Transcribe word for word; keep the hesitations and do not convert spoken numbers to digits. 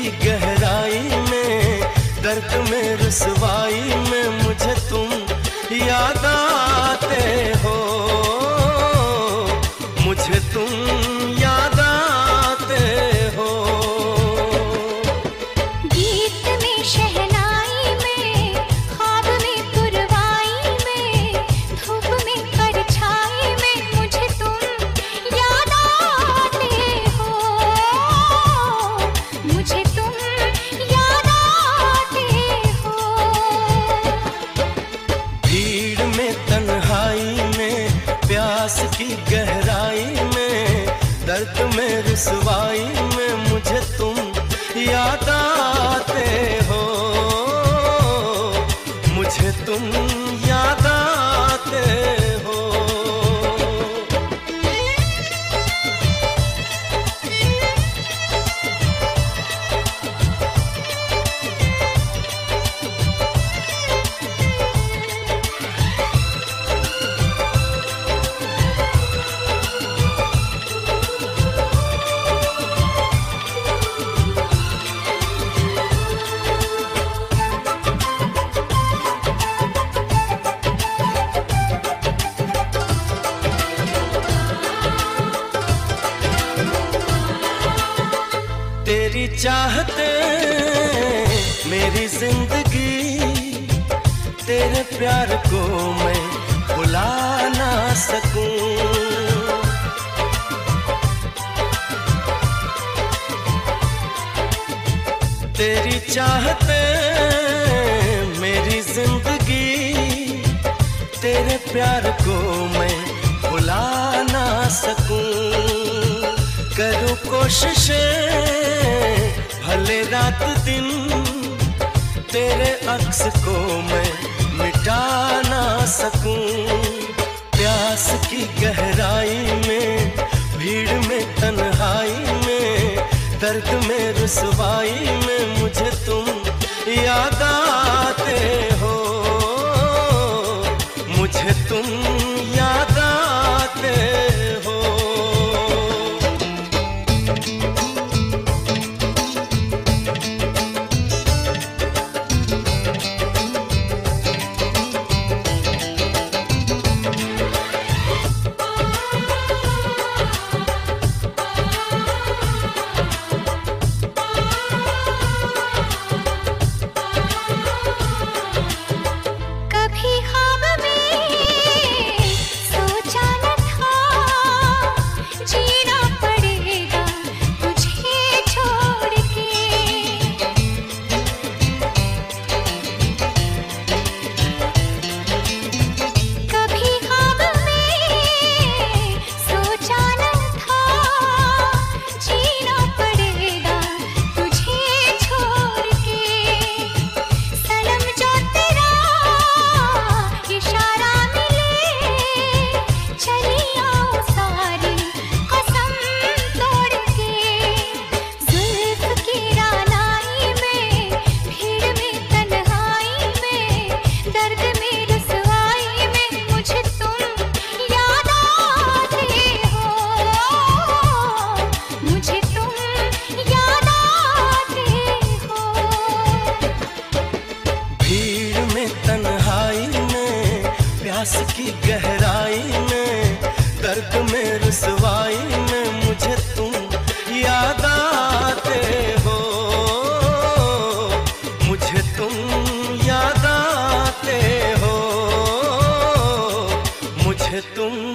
की गहराई में, दर्द में रुसवाई में मुझे तुम याद आते हो, मुझे तुम याद आते हो। गीत में शहनाई में, ख्वाब में पुरवाई में, धूप में परछाई में मुझे तुम याद आते हो, मुझे तुम याद आते हो। भीड़ में तन्हाई में, प्यास की गहराई में, दर्द में रुसवाई में मुझे तुम याद आते हो, मुझे तुम याद आते हो। तेरी चाहते मेरी जिंदगी, तेरे प्यार को मैं भुला ना सकूं। तेरी चाहते मेरी जिंदगी, तेरे प्यार को मैं भुला ना सकूं। करूं कोशिशें भले रात दिन, तेरे अक्स को मैं मिटा ना सकूं। प्यास की गहराई में, भीड़ में तन्हाई में, दर्द में रुसवाई में मुझे तुम याद आते हो, मुझे तुम याद आते हो। कभी ख्वाब में सोचा न था, जीना पड़ेगा तुझे छोड़ के। कभी ख्वाब में सोचा न था, जीना पड़ेगा तुझे छोड़ के। सनम जो तेरा इशारा मिले, चली आऊं सारी कसम तोड़ के। जुल्फ की रानाई में, भीड़ में तन्हाई में, दर्द में रुसवाई में मुझे तुम याद आते हो, मुझे तुम याद आते हो। भीड़ में तन्हाई में, प्यास की गहराई में, दर्द में रुसवाई में मुझे तुम याद आते हो, मुझे तुम याद आते हो, मुझे तुम